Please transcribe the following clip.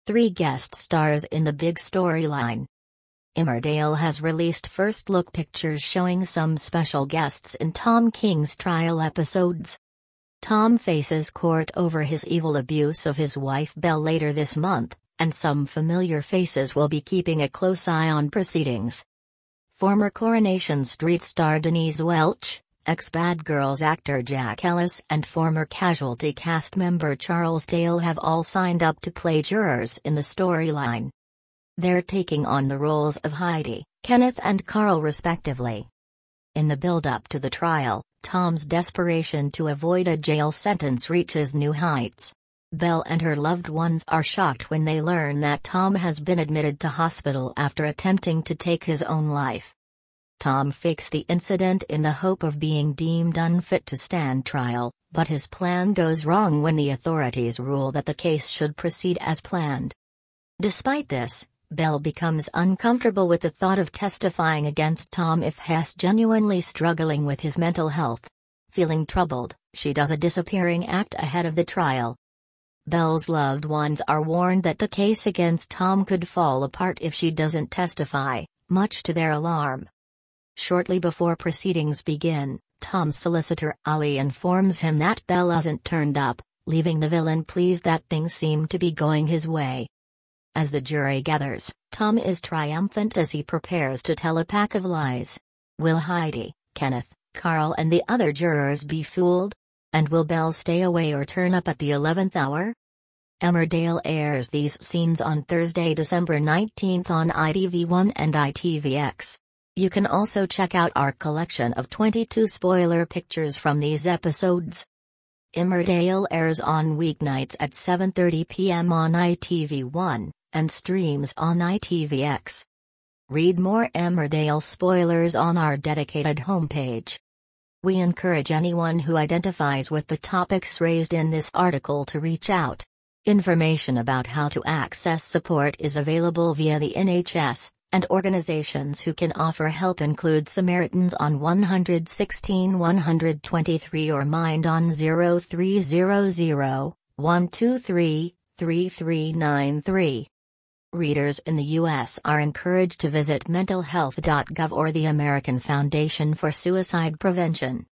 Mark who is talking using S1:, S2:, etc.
S1: 3 guest stars in the big storyline. Emmerdale has released first-look pictures showing some special guests in Tom King's trial episodes. Tom faces court over his evil abuse of his wife Belle later this month, and some familiar faces will be keeping a close eye on proceedings. Former Coronation Street star Denise Welch, ex-Bad Girls actor Jack Ellis and former Casualty cast member Charles Dale have all signed up to play jurors in the storyline. They're taking on the roles of Heidi, Kenneth and Carl respectively. In the build-up to the trial, Tom's desperation to avoid a jail sentence reaches new heights. Belle and her loved ones are shocked when they learn that Tom has been admitted to hospital after attempting to take his own life. Tom fakes the incident in the hope of being deemed unfit to stand trial, but his plan goes wrong when the authorities rule that the case should proceed as planned. Despite this, Belle becomes uncomfortable with the thought of testifying against Tom if he's genuinely struggling with his mental health. Feeling troubled, she does a disappearing act ahead of the trial. Belle's loved ones are warned that the case against Tom could fall apart if she doesn't testify, much to their alarm. Shortly before proceedings begin, Tom's solicitor Ali informs him that Belle hasn't turned up, leaving the villain pleased that things seem to be going his way. As the jury gathers, Tom is triumphant as he prepares to tell a pack of lies. Will Heidi, Kenneth, Carl and the other jurors be fooled? And will Belle stay away or turn up at the 11th hour? Emmerdale airs these scenes on Thursday, December 19 on ITV1 and ITVX. You can also check out our collection of 22 spoiler pictures from these episodes. Emmerdale airs on weeknights at 7:30 p.m. on ITV1, and streams on ITVX. Read more Emmerdale spoilers on our dedicated homepage. We encourage anyone who identifies with the topics raised in this article to reach out. Information about how to access support is available via the NHS, and organizations who can offer help include Samaritans on 116 123 or Mind on 0300 123 3393. Readers in the U.S. are encouraged to visit mentalhealth.gov or the American Foundation for Suicide Prevention.